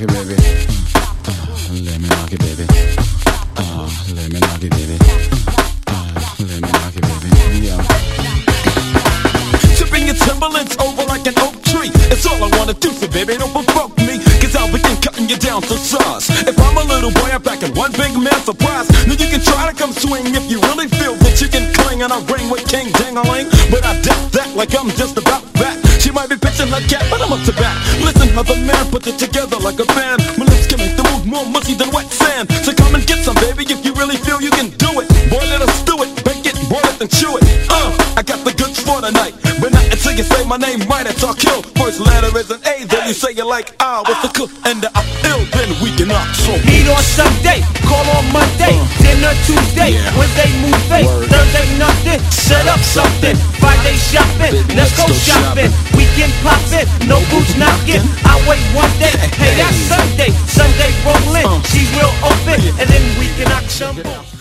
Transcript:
it, baby. Let me knock it, baby. Let me knock it, baby. Let me knock it, baby. Yeah. Tipping your Timberlands over like an oak tree. It's all I wanna do, so baby, don't provoke me. Cause I'll begin cutting you down to size. If I'm a little boy, I'm back in one big man surprise. Now you can try to come swing if you really feel that you can cling. And I ring with King Ding-a-ling, but I doubt that like I'm just about that. She might be pitching her cat, but I'm up to bat. Listen how the man puts it together like a band. My lips can make the move more mushy than wet sand. So come and get some, baby, if you really feel you can do it. Boy, let us do it, bake it, boil it, and chew it. I got the goods for tonight, but not until you say my name right, it's all kill. First letter is an A, then you say it like with the cook and the ill, then we can knock some. Meet on Sunday, call on Monday, dinner Tuesday, Wednesday move face, Thursday nothing, set up something, Friday shopping, let's go shopping, weekend popping, no boots knocking, I wait one day, hey that's Sunday, Sunday rolling, she's real open, and then we can knock some.